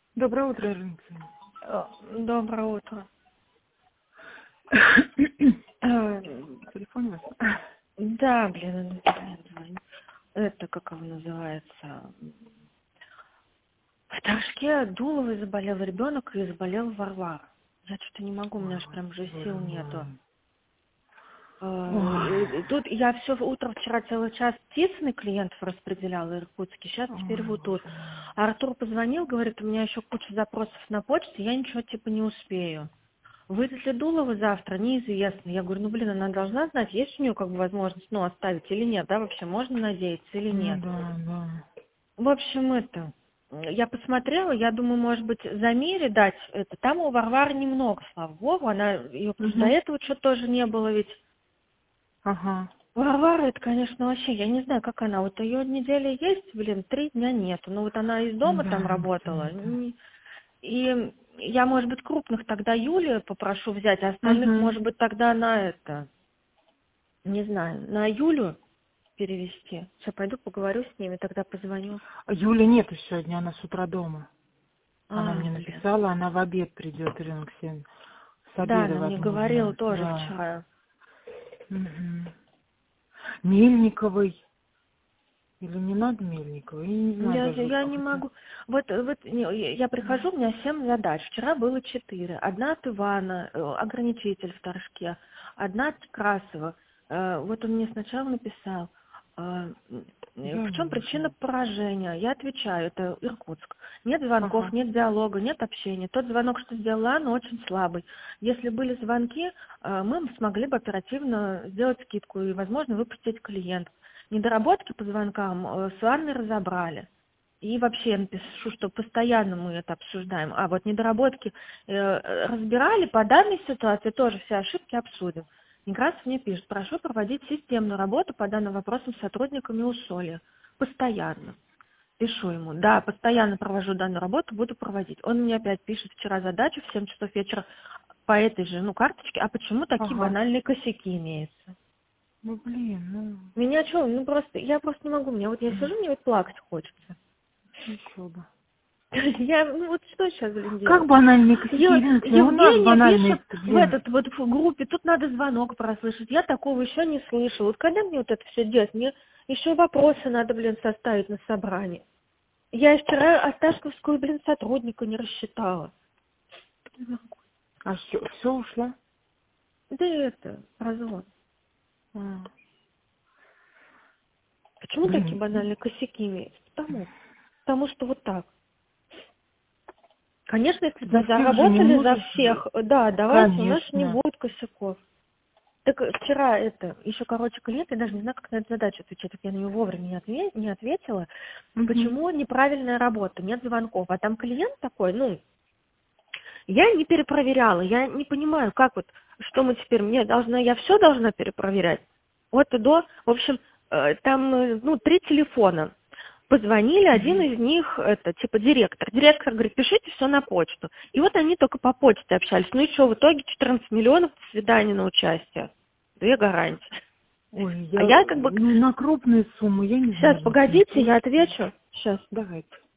Доброе утро, Рынка. Доброе утро. Телефон у вас? Да, блин, это как его называется? В Торжке Дуловой заболел ребенок и заболел Варвара. Я что-то не могу, у меня же прям уже сил нету. Тут я все утро вчера целый час Птицыной клиентов распределяла, Иркутске, сейчас теперь вот тут. А Артур позвонил, говорит, у меня еще куча запросов на почте, я ничего типа не успею. Выйдет ли Дулова завтра, неизвестно. Я говорю, она должна знать, есть у нее как бы возможность, оставить или нет, да, вообще можно надеяться или нет. Да. В общем, я посмотрела, я думаю, может быть, Замире дать это. Там у Варвары немного, слава богу, ее до этого что-то тоже не было ведь. Ага. Варвара, это, конечно, вообще, я не знаю, как она. Вот ее неделя есть, 3 дня нету. Вот она из дома там работала. И я, может быть, крупных тогда Юлию попрошу взять, а остальных, может быть, тогда не знаю, на Юлю перевести. Сейчас пойду поговорю с ними, тогда позвоню. Юли нету сегодня, она с утра дома. Она мне Блин. написала, она в обед придет, Рынок 7. С Да, обеда, она мне возможно. говорила тоже Да. вчера. Мельниковой. Или не надо Мельниковой? Я не знаю даже. Я не могу. Я прихожу, у меня 7 задач. Вчера было 4. Одна от Ивана, ограничитель в Торжке. Одна от Красова. Вот он мне сначала написал, в чем причина поражения? Я отвечаю, это Иркутск. Нет звонков, нет диалога, нет общения. Тот звонок, что сделала Анна, очень слабый. Если были звонки, мы смогли бы оперативно сделать скидку и, возможно, выпустить клиентов. Недоработки по звонкам с Анной разобрали. И вообще я напишу, что постоянно мы это обсуждаем. А вот недоработки разбирали, по данной ситуации тоже все ошибки обсудим. Некрасов мне пишет, прошу проводить системную работу по данным вопросам с сотрудниками Усолья. Постоянно. Пишу ему, да, постоянно провожу данную работу, буду проводить. Он мне опять пишет вчера задачу в 7 часов вечера по этой же карточке, а почему такие банальные косяки имеются? Меня что, я просто не могу, я сижу, мне плакать хочется. Ничего бы. Я, что сейчас, делать? Как банальные косяки? У нас банальные. Пишет в группе, тут надо звонок прослышать. Я такого еще не слышала. Вот когда мне это все делать? Мне еще вопросы надо, составить на собрании. Я вчера Осташковскую, сотрудника не рассчитала. А все ушло? Да развод. Почему такие банальные косяки имеются? Потому что вот так. Конечно, если бы заработали за всех, да, давайте, конечно. У нас не будет косяков. Так вчера еще, клиент, я даже не знаю, как на эту задачу отвечать, так я на нее вовремя не ответила. Почему неправильная работа, нет звонков, а там клиент такой, я не перепроверяла, я не понимаю, что мы теперь, я все должна перепроверять, от и до, в общем, там, 3 телефона. Позвонили, один из них, директор. Директор говорит, пишите все на почту. И вот они только по почте общались. И что, в итоге 14 миллионов, до свидания на участие. 2 гарантии. Я на крупные суммы, я не знаю. Сейчас, погодите, я отвечу. Сейчас. Давайте.